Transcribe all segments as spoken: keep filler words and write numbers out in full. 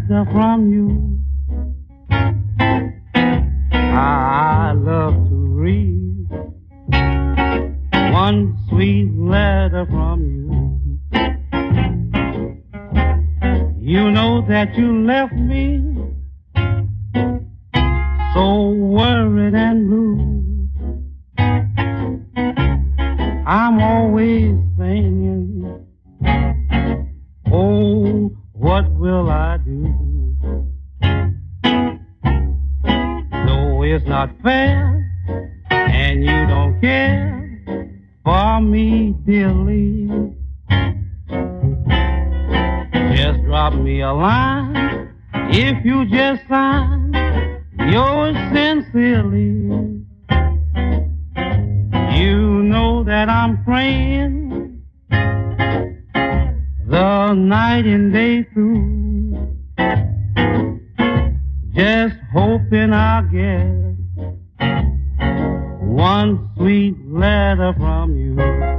letter from you. I love to read one sweet letter from you. You know that you left me so worried and blue. I'm always singing, oh, what will I do? No, it's not fair, and you don't care for me, dearly. Just drop me a line if you just sign yours sincerely. You know that I'm praying the night and day through, just hoping I'll get one sweet letter from you.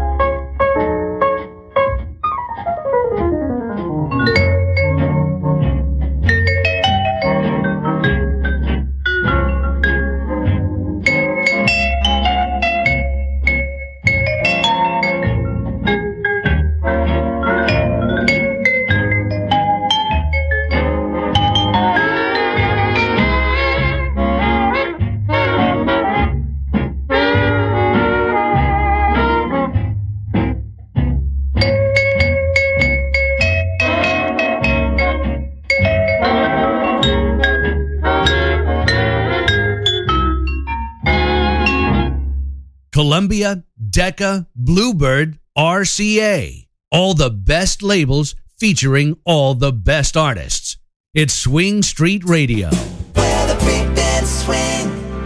Columbia, Decca, Bluebird, R C A. All the best labels featuring all the best artists. It's Swing Street Radio. Where the beat